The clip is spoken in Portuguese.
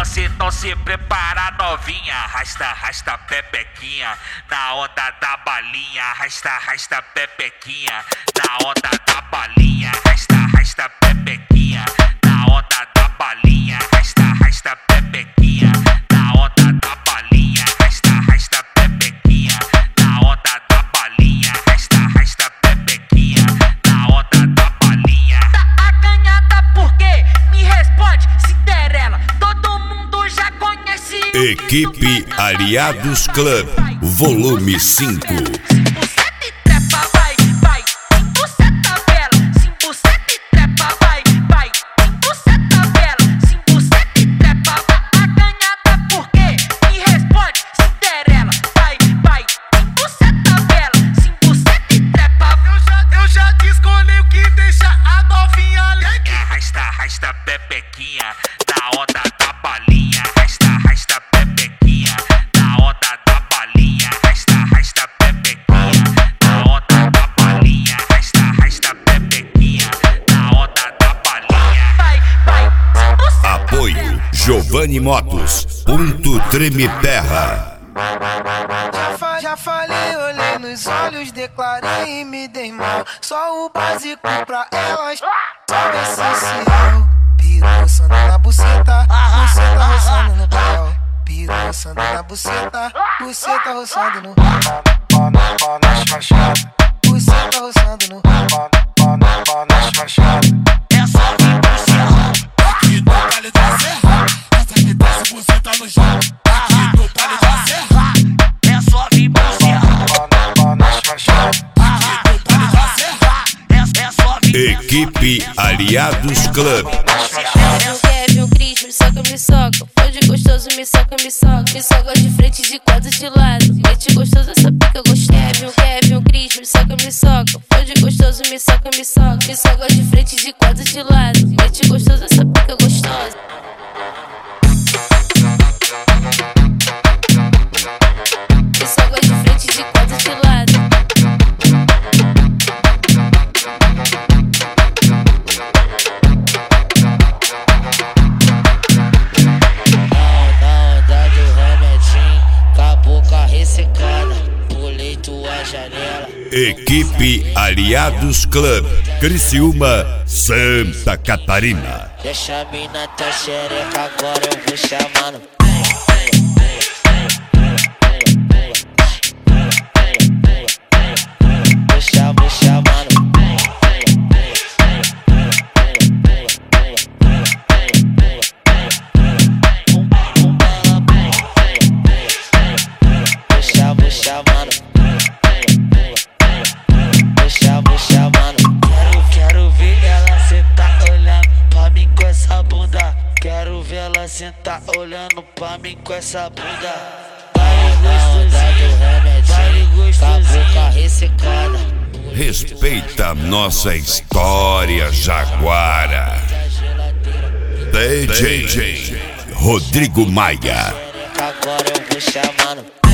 Então se prepara, novinha. Arrasta, arrasta pepequinha na onda da balinha. Arrasta, arrasta pepequinha na onda da balinha. Arrasta, arrasta pepequinha na onda da balinha. Arrasta, arrasta pepequinha na onda da balinha. Arrasta, arrasta pepequinha na onda da balinha. Arrasta, arrasta pepequinha na onda da balinha. Tá acanhada por quê? Me responde, Cinderela. Todo mundo já conhece. Equipe Aliados Club, volume 5. Arrasta pepequinha na onda da balinha. Arrasta, arrasta pepequinha na onda da balinha. Arrasta, arrasta pepequinha na onda da balinha. Arrasta, arrasta pepequinha na onda da balinha. Apoio Giovanni Motos, Ponto Treme Terra. Já falei, olhei nos olhos, declarei e me dei mal. Só o básico pra elas, só o essencial. Piro roçando na buceta, buceta roçando no pau. Piro roçando na buceta, buceta roçando no pau. Nas fachadas, buceta roçando no pau. Nas fachadas. É só vir pro cerrado, aqui no Vale da Serra. Essa que desce buceta no chão, aqui no Vale da Serra. É só vir pro cerrado, Nas fachadas. aqui no Vale da Serra. É só vir. Equipe Aliados Club. Kevin, o Cris, me soca, me soca. Pode gostoso, me soca, me soca. Me soca de frente, de quatro, de lado. Mete gostoso, essa pica gostosa. Kevin, o Cris, me soca, me soca. Pode gostoso, me soca, me soca. Me soca de frente, de quatro, de lado. Mete gostoso, essa pica gostosa. Me soca de frente, de quatro, de lado. Equipe Aliados Club, Criciúma, Santa Catarina. Deixa a mina tua xereca, agora eu vou chamando. Vou chamando. Vou chamando. Vou chamando. Quero ver ela sentar olhando pra mim com essa bunda. Quero ver ela sentar olhando pra mim com essa bunda. Vai gostosinho, com a boca ressecada. Respeita a nossa história, Jaguara. DJ Rodrigo Maia. Agora eu vou chamando.